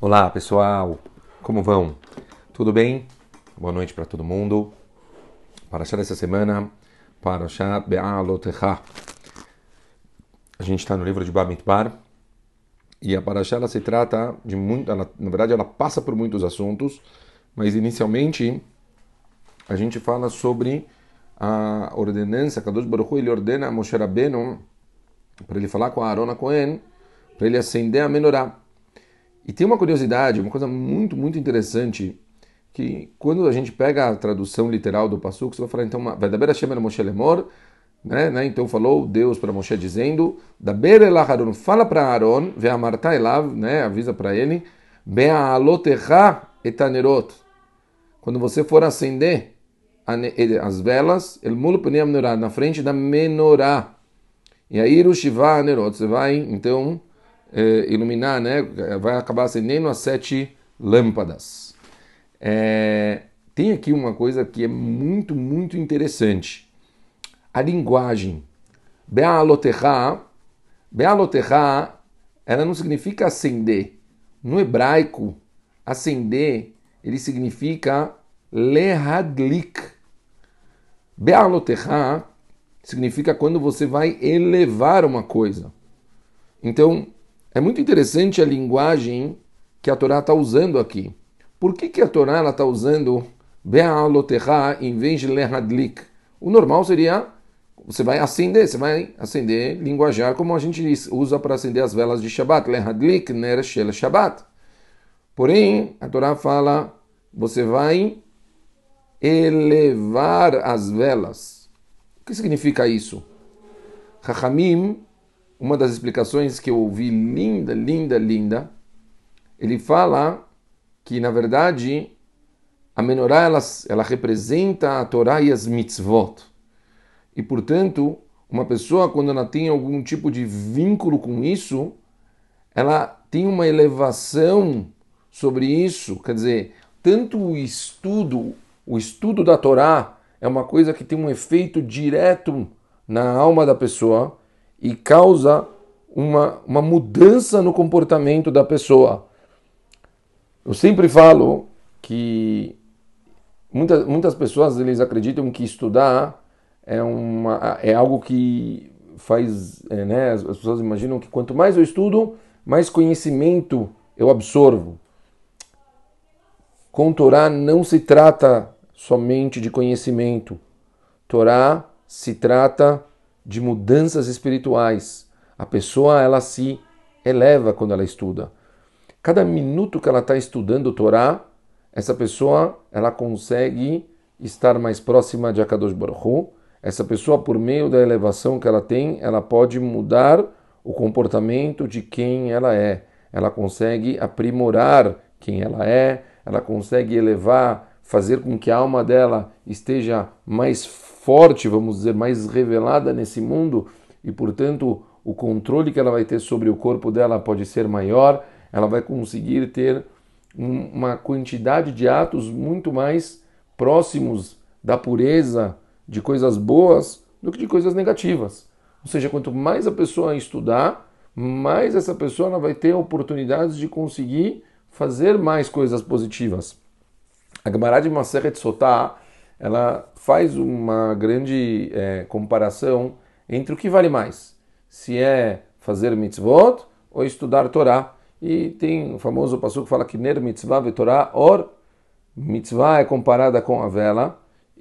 Olá pessoal, como vão? Tudo bem? Boa noite para todo mundo. Parashá dessa semana, Parashá Be'alotecha. A gente está no livro de Bamidbar e a Parashá ela se trata de muito, na verdade ela passa por muitos assuntos, mas inicialmente a gente fala sobre a ordenança que Kadosh Baruch Hu ele ordena a Moshe Rabbeinu para ele falar com a Aaron Cohen, para ele acender a menorá. E tem uma curiosidade, uma coisa muito, muito interessante, que quando a gente pega a tradução literal do Passuco, você vai falar, então, Vadaber Hashem el Moshe lemor, né? Então falou Deus para Moshe dizendo, Daber el Aharon, fala para Aaron, ve'amarta elav, né? Avisa para ele, be'alotecha etanerot. Quando você for acender as velas, el mul pnei menorá, na frente da menorá. E aí, o Shiva Anerot, você vai, então, iluminar, né? Vai acabar acendendo as 7 lâmpadas. Tem aqui uma coisa que é muito, muito interessante. A linguagem. Be'alotecha, ela não significa acender. No hebraico, acender, ele significa lehadlik. Be'alotecha significa quando você vai elevar uma coisa. Então, é muito interessante a linguagem que a Torá está usando aqui. Por que a Torá está usando Be'alotecha em vez de lehadlik? O normal seria, você vai acender linguajar como a gente usa para acender as velas de Shabbat, lehadlik ner shel Shabbat. Porém, a Torá fala, você vai elevar as velas. O que significa isso? Chachamim, uma das explicações que eu ouvi linda, ele fala que, na verdade, a menorá ela representa a Torá e as mitzvot. E, portanto, uma pessoa, quando ela tem algum tipo de vínculo com isso, ela tem uma elevação sobre isso. Quer dizer, tanto o estudo da Torá é uma coisa que tem um efeito direto na alma da pessoa e causa uma mudança no comportamento da pessoa. Eu sempre falo que muitas pessoas eles acreditam que estudar é algo que faz, né, as pessoas imaginam que quanto mais eu estudo, mais conhecimento eu absorvo. Com Torá não se trata somente de conhecimento. Torá se trata de mudanças espirituais. A pessoa ela se eleva quando ela estuda. Cada minuto que ela está estudando Torá, essa pessoa ela consegue estar mais próxima de Akadosh Baruch Hu. Essa pessoa, por meio da elevação que ela tem, ela pode mudar o comportamento de quem ela é. Ela consegue aprimorar quem ela consegue elevar, fazer com que a alma dela esteja mais forte, vamos dizer, mais revelada nesse mundo e, portanto, o controle que ela vai ter sobre o corpo dela pode ser maior, ela vai conseguir ter uma quantidade de atos muito mais próximos da pureza, de coisas boas, do que de coisas negativas. Ou seja, quanto mais a pessoa estudar, mais essa pessoa ela vai ter oportunidades de conseguir fazer mais coisas positivas. A Gemara de Masechet Sotá, ela faz uma grande comparação entre o que vale mais, se é fazer mitzvot ou estudar Torá. E tem o famoso passuco que fala que ner mitzvah ve Torá or, mitzvah é comparada com a vela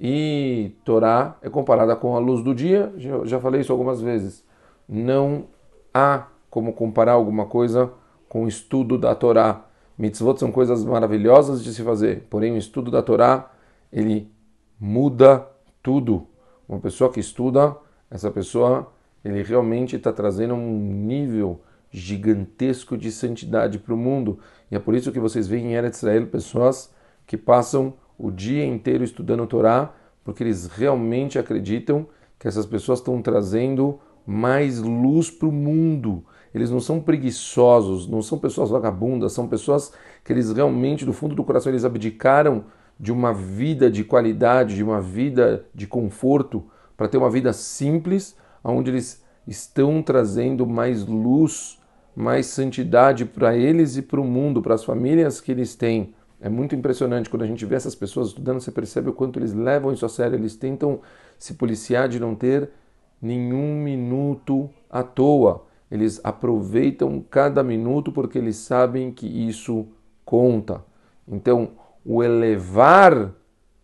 e Torá é comparada com a luz do dia. Já falei isso algumas vezes. Não há como comparar alguma coisa com o estudo da Torá. Mitzvot são coisas maravilhosas de se fazer, porém o estudo da Torá, ele muda tudo. Uma pessoa que estuda, essa pessoa, ele realmente está trazendo um nível gigantesco de santidade para o mundo. E é por isso que vocês veem em Eretz Israel pessoas que passam o dia inteiro estudando Torá, porque eles realmente acreditam que essas pessoas estão trazendo mais luz para o mundo. Eles não são preguiçosos, não são pessoas vagabundas, são pessoas que eles realmente, do fundo do coração, eles abdicaram de uma vida de qualidade, de uma vida de conforto, para ter uma vida simples, onde eles estão trazendo mais luz mais santidade para eles e para o mundo, para as famílias que eles têm. É muito impressionante quando a gente vê essas pessoas estudando, você percebe o quanto eles levam isso a sério, eles tentam se policiar de não ter nenhum minuto à toa. Eles aproveitam cada minuto porque eles sabem que isso conta. Então, o elevar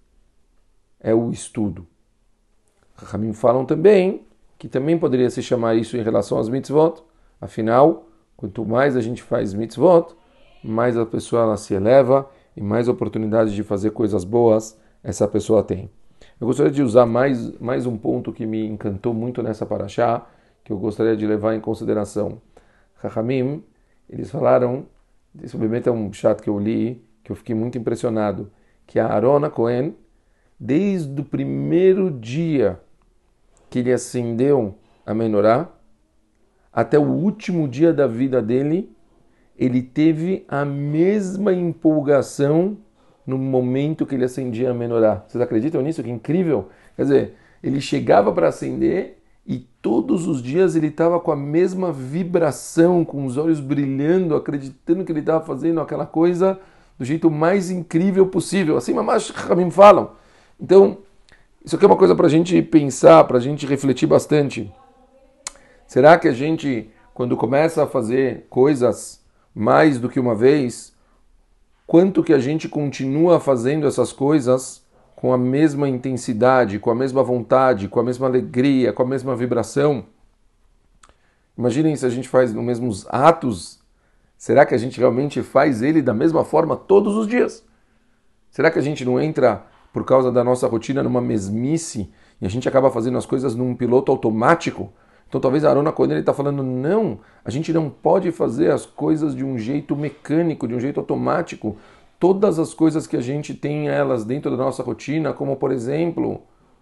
é o estudo. Ramim falam também que também poderia se chamar isso em relação às mitzvot. Afinal, quanto mais a gente faz mitzvot, mais a pessoa ela se eleva e mais oportunidades de fazer coisas boas essa pessoa tem. Eu gostaria de usar mais um ponto que me encantou muito nessa paraxá, que eu gostaria de levar em consideração. Chachamim, eles falaram, isso obviamente é um chat que eu li, que eu fiquei muito impressionado, que a Aaron Cohen, desde o primeiro dia que ele acendeu a menorá, até o último dia da vida dele, ele teve a mesma empolgação no momento que ele acendia a menorá. Vocês acreditam nisso? Que incrível! Quer dizer, ele chegava para acender e todos os dias ele estava com a mesma vibração, com os olhos brilhando, acreditando que ele estava fazendo aquela coisa do jeito mais incrível possível. Assim, mamãe, Ramim falam. Então, isso aqui é uma coisa para a gente pensar, para a gente refletir bastante. Será que a gente, quando começa a fazer coisas mais do que uma vez, quanto que a gente continua fazendo essas coisas com a mesma intensidade, com a mesma vontade, com a mesma alegria, com a mesma vibração? Imaginem se a gente faz os mesmos atos, será que a gente realmente faz ele da mesma forma todos os dias? Será que a gente não entra, por causa da nossa rotina, numa mesmice e a gente acaba fazendo as coisas num piloto automático? Então talvez a Aaron Cohen está falando, não, a gente não pode fazer as coisas de um jeito mecânico, de um jeito automático. Todas as coisas que a gente tem elas dentro da nossa rotina, como por exemplo,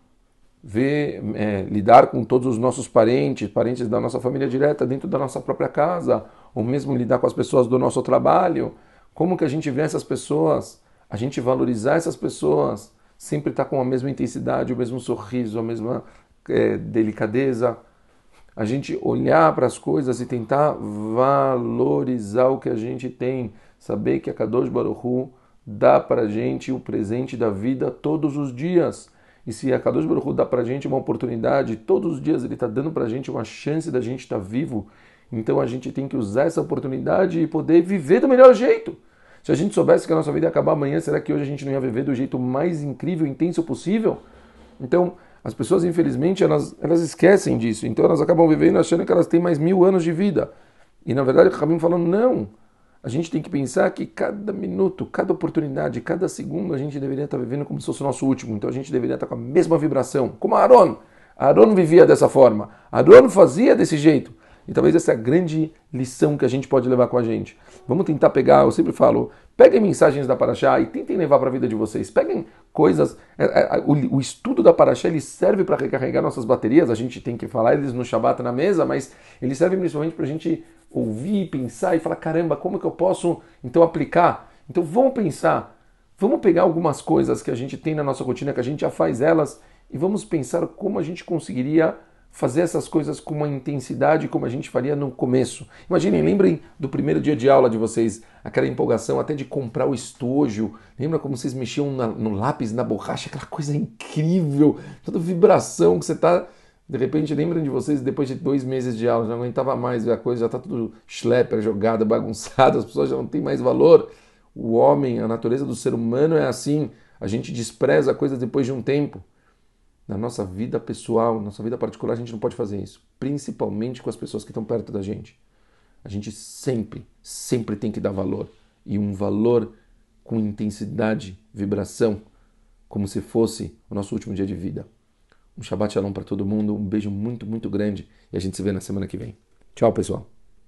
lidar com todos os nossos parentes da nossa família direta dentro da nossa própria casa, ou mesmo lidar com as pessoas do nosso trabalho. Como que a gente vê essas pessoas, a gente valorizar essas pessoas, sempre estar com a mesma intensidade, o mesmo sorriso, a mesma delicadeza. A gente olhar para as coisas e tentar valorizar o que a gente tem. Saber que a Kadosh Baruch Hu dá para a gente o presente da vida todos os dias. E se a Kadosh Baruch Hu dá para a gente uma oportunidade, todos os dias ele está dando para a gente uma chance da gente estar vivo, então a gente tem que usar essa oportunidade e poder viver do melhor jeito. Se a gente soubesse que a nossa vida ia acabar amanhã, será que hoje a gente não ia viver do jeito mais incrível e intenso possível? Então, as pessoas, infelizmente, elas esquecem disso. Então, elas acabam vivendo achando que elas têm mais 1000 anos de vida. E, na verdade, o Rabim falou, não. A gente tem que pensar que cada minuto, cada oportunidade, cada segundo, a gente deveria estar vivendo como se fosse o nosso último. Então, a gente deveria estar com a mesma vibração. Como Aaron. Aaron vivia dessa forma. Aaron fazia desse jeito. E talvez essa é a grande lição que a gente pode levar com a gente. Vamos tentar pegar, eu sempre falo, peguem mensagens da Paraxá e tentem levar para a vida de vocês. Peguem coisas, o estudo da Paraxá ele serve para recarregar nossas baterias, a gente tem que falar eles no Shabat na mesa, mas ele serve principalmente para a gente ouvir, pensar e falar, caramba, como que eu posso então aplicar? Então vamos pensar, vamos pegar algumas coisas que a gente tem na nossa rotina, que a gente já faz elas, e vamos pensar como a gente conseguiria fazer essas coisas com uma intensidade como a gente faria no começo. Imaginem, lembrem do primeiro dia de aula de vocês, aquela empolgação até de comprar o estojo. Lembra como vocês mexiam no lápis, na borracha, aquela coisa incrível, toda vibração que você está... De repente, lembram de vocês, depois de 2 meses de aula, já não aguentava mais ver a coisa, já está tudo schlepper, jogada, bagunçada, as pessoas já não têm mais valor. O homem, a natureza do ser humano é assim, a gente despreza a coisa depois de um tempo. Na nossa vida pessoal, na nossa vida particular, a gente não pode fazer isso. Principalmente com as pessoas que estão perto da gente. A gente sempre tem que dar valor. E um valor com intensidade, vibração, como se fosse o nosso último dia de vida. Um Shabbat Shalom para todo mundo, um beijo muito, muito grande. E a gente se vê na semana que vem. Tchau, pessoal.